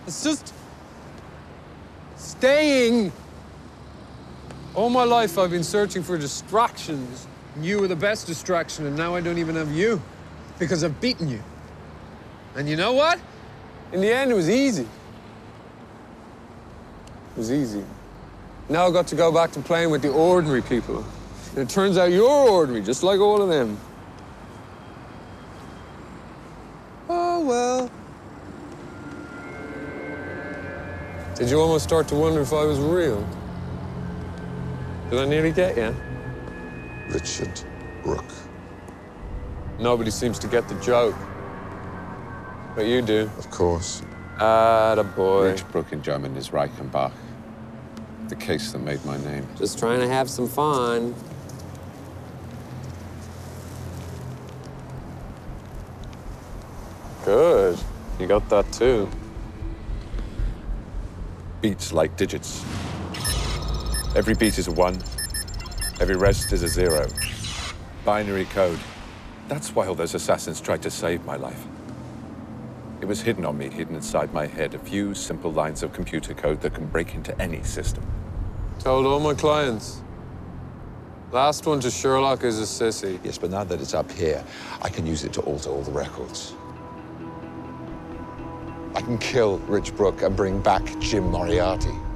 It's just staying. All my life, I've been searching for distractions. You were the best distraction, and now I don't even have you because I've beaten you. And you know what? In the end, it was easy. It was easy. Now I got to go back to playing with the ordinary people. And it turns out you're ordinary, just like all of them. Oh, well. Did you almost start to wonder if I was real? Did I nearly get you? Richard Brooke. Nobody seems to get the joke. But you do. Of course. Attaboy. Rich Brooke in German is Reichenbach. The case that made my name. Just trying to have some fun. Good. You got that too. Beats like digits. Every beat is a 1. Every rest is a 0. Binary code. That's why all those assassins tried to save my life. It was hidden on me, hidden inside my head. A few simple lines of computer code that can break into any system. Told all my clients. Last one to Sherlock is a sissy. Yes, but now that it's up here, I can use it to alter all the records. I can kill Rich Brooke and bring back Jim Moriarty.